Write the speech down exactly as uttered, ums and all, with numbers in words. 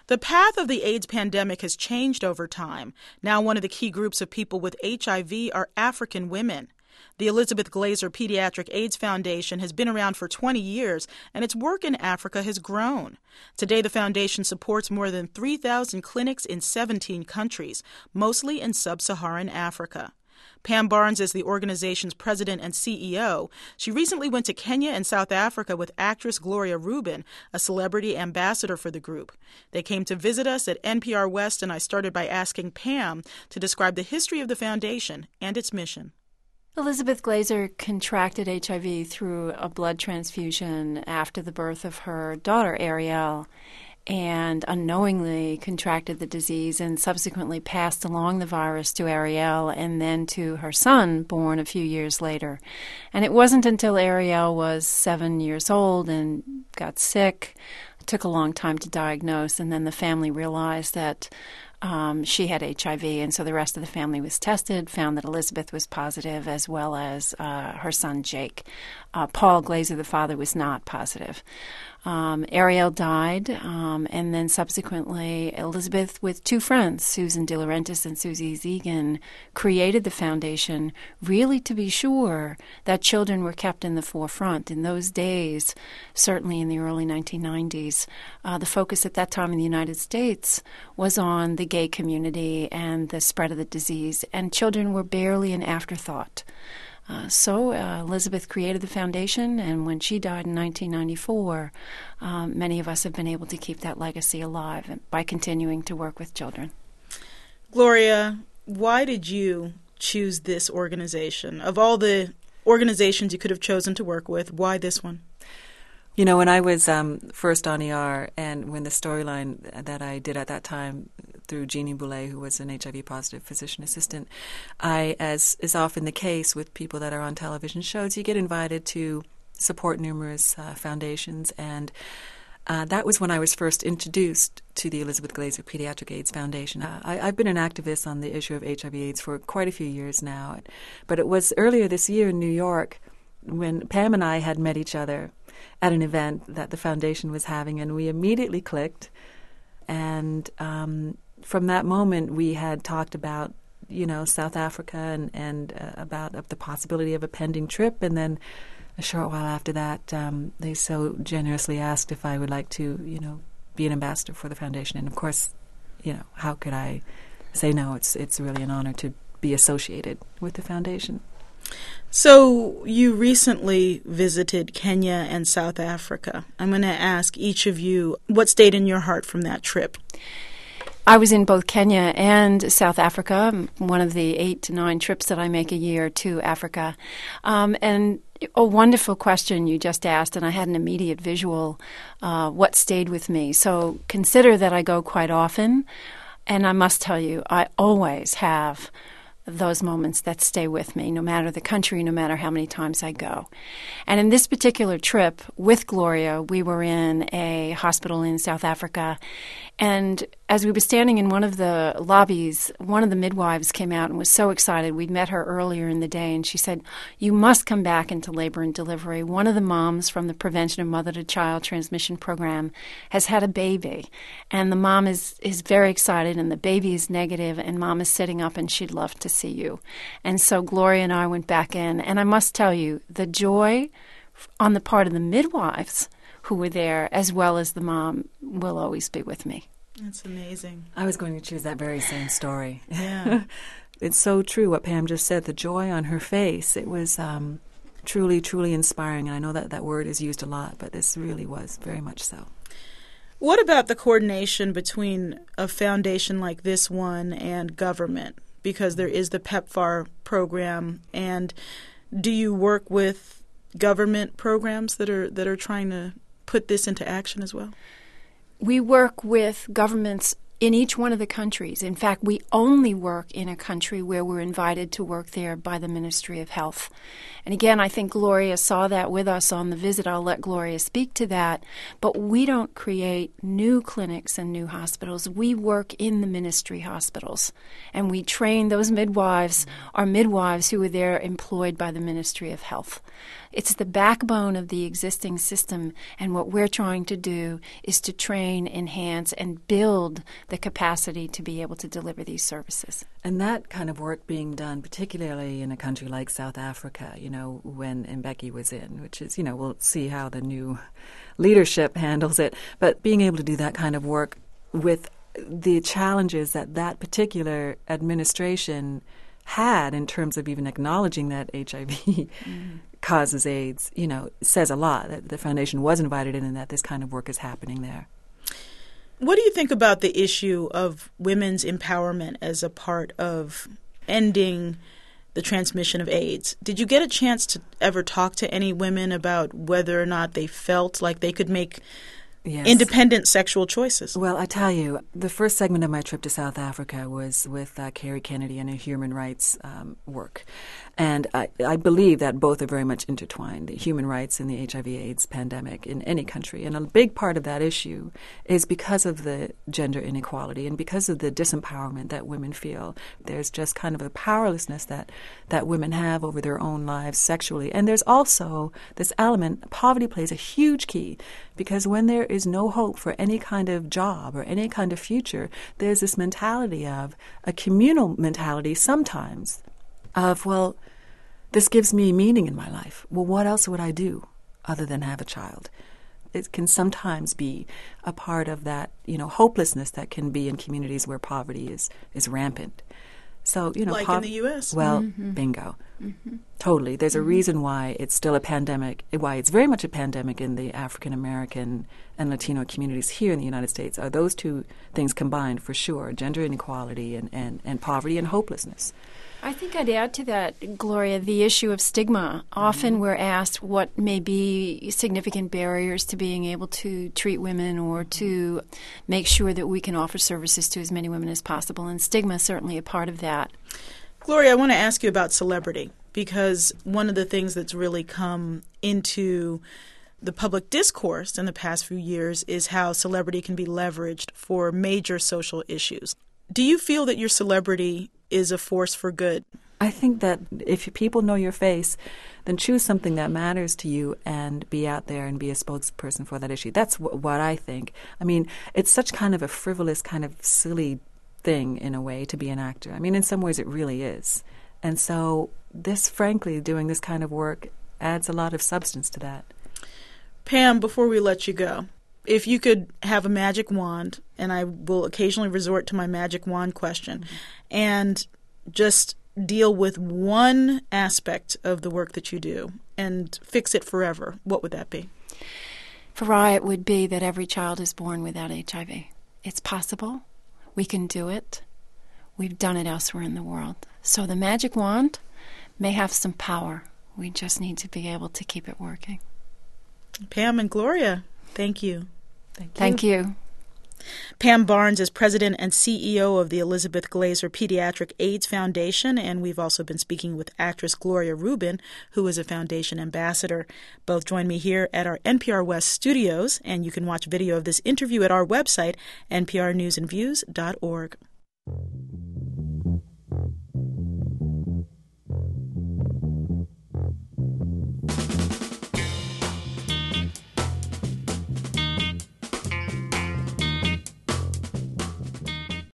The path of the AIDS pandemic has changed over time. Now one of the key groups of people with H I V are African women. The Elizabeth Glaser Pediatric AIDS Foundation has been around for twenty years, and its work in Africa has grown. Today, the foundation supports more than three thousand clinics in seventeen countries, mostly in sub-Saharan Africa. Pam Barnes is the organization's president and C E O. She recently went to Kenya and South Africa with actress Gloria Reuben, a celebrity ambassador for the group. They came to visit us at N P R West, and I started by asking Pam to describe the history of the foundation and its mission. Elizabeth Glaser contracted H I V through a blood transfusion after the birth of her daughter, Ariel, and unknowingly contracted the disease and subsequently passed along the virus to Ariel and then to her son, born a few years later. And it wasn't until Ariel was seven years old and got sick, it took a long time to diagnose, and then the family realized that Um, she had H I V, and so the rest of the family was tested, found that Elizabeth was positive, as well as uh, her son Jake. Uh, Paul Glaser, the father, was not positive. Um, Ariel died, um, and then subsequently Elizabeth, with two friends, Susan De Laurentiis and Susie Zegan, created the foundation really to be sure that children were kept in the forefront. In those days, certainly in the early nineteen nineties, uh, the focus at that time in the United States was on the gay community and the spread of the disease, and children were barely an afterthought. Uh, so uh, Elizabeth created the foundation, and when she died in nineteen ninety-four, um, many of us have been able to keep that legacy alive by continuing to work with children. Gloria, why did you choose this organization? Of all the organizations you could have chosen to work with, why this one? You know, when I was um, first on E R, and when the storyline that I did at that time through Jeannie Boulay, who was an H I V-positive physician assistant, I, as is often the case with people that are on television shows, you get invited to support numerous uh, foundations, and uh, that was when I was first introduced to the Elizabeth Glaser Pediatric AIDS Foundation. Uh, I, I've been an activist on the issue of H I V AIDS for quite a few years now, but it was earlier this year in New York when Pam and I had met each other at an event that the foundation was having, and we immediately clicked. And um, from that moment, we had talked about, you know, South Africa and, and uh, about uh, the possibility of a pending trip. And then a short while after that, um, they so generously asked if I would like to, you know, be an ambassador for the foundation. And of course, you know, how could I say no? It's it's really an honor to be associated with the foundation. So you recently visited Kenya and South Africa. I'm going to ask each of you what stayed in your heart from that trip. I was in both Kenya and South Africa, one of the eight to nine trips that I make a year to Africa. Um, and a wonderful question you just asked, and I had an immediate visual, uh, what stayed with me. So consider that I go quite often, and I must tell you, I always have those moments that stay with me, no matter the country, no matter how many times I go. And in this particular trip with Gloria, we were in a hospital in South Africa, and as we were standing in one of the lobbies, one of the midwives came out and was so excited. We'd met her earlier in the day, and she said, "You must come back into labor and delivery. One of the moms from the Prevention of Mother-to-Child Transmission Program has had a baby, and the mom is, is very excited, and the baby is negative, and mom is sitting up, and she'd love to see you." And so Gloria and I went back in, and I must tell you, the joy on the part of the midwives who were there, as well as the mom, will always be with me. That's amazing. I was going to choose that very same story. Yeah. It's so true what Pam just said, the joy on her face. It was um, truly, truly inspiring. And I know that that word is used a lot, but this really was very much so. What about the coordination between a foundation like this one and government? Because there is the PEPFAR program, and do you work with government programs that are that are trying to put this into action as well? We work with governments in each one of the countries. In fact, we only work in a country where we're invited to work there by the Ministry of Health. And again, I think Gloria saw that with us on the visit. I'll let Gloria speak to that. But we don't create new clinics and new hospitals. We work in the ministry hospitals. And we train those midwives, our midwives who are there employed by the Ministry of Health. It's the backbone of the existing system, and what we're trying to do is to train, enhance, and build the capacity to be able to deliver these services. And that kind of work being done, particularly in a country like South Africa, you know, when Mbeki was in, which is, you know, we'll see how the new leadership handles it, but being able to do that kind of work with the challenges that that particular administration had in terms of even acknowledging that H I V mm-hmm. causes AIDS, you know, says a lot that the foundation was invited in and that this kind of work is happening there. What do you think about the issue of women's empowerment as a part of ending the transmission of AIDS? Did you get a chance to ever talk to any women about whether or not they felt like they could make Yes. independent sexual choices? Well, I tell you, the first segment of my trip to South Africa was with uh, Kerry Kennedy and her human rights um, work. And I, I believe that both are very much intertwined, the human rights and the H I V AIDS pandemic in any country. And a big part of that issue is because of the gender inequality and because of the disempowerment that women feel. There's just kind of a powerlessness that, that women have over their own lives sexually. And there's also this element, poverty plays a huge key, because when there is no hope for any kind of job or any kind of future, there's this mentality of a communal mentality sometimes of, well, this gives me meaning in my life. Well, what else would I do other than have a child? It can sometimes be a part of that, you know, hopelessness that can be in communities where poverty is, is rampant. So, you know, like pop- in the U S Well, mm-hmm. bingo. Mm-hmm. Totally. There's a mm-hmm. reason why it's still a pandemic, why it's very much a pandemic in the African American and Latino communities here in the United States. Are those two things combined for sure, gender inequality and, and, and poverty and hopelessness. I think I'd add to that, Gloria, the issue of stigma. Often mm-hmm. we're asked what may be significant barriers to being able to treat women or to make sure that we can offer services to as many women as possible, and stigma is certainly a part of that. Gloria, I want to ask you about celebrity, because one of the things that's really come into the public discourse in the past few years is how celebrity can be leveraged for major social issues. Do you feel that your celebrity is a force for good? I think that if people know your face, then choose something that matters to you and be out there and be a spokesperson for that issue. That's w- what I think. I mean, it's such kind of a frivolous, kind of silly thing in a way to be an actor. I mean, in some ways it really is. And so this, frankly, doing this kind of work adds a lot of substance to that. Pam, before we let you go, if you could have a magic wand, and I will occasionally resort to my magic wand question, mm-hmm. and just deal with one aspect of the work that you do and fix it forever, what would that be? For I, it would be that every child is born without H I V. It's possible. We can do it. We've done it elsewhere in the world. So the magic wand may have some power. We just need to be able to keep it working. Pam and Gloria, thank you. Thank you. Thank you. Pam Barnes is president and C E O of the Elizabeth Glaser Pediatric AIDS Foundation, and we've also been speaking with actress Gloria Rubin, who is a foundation ambassador. Both join me here at our N P R West studios, and you can watch video of this interview at our website, n p r news and views dot org.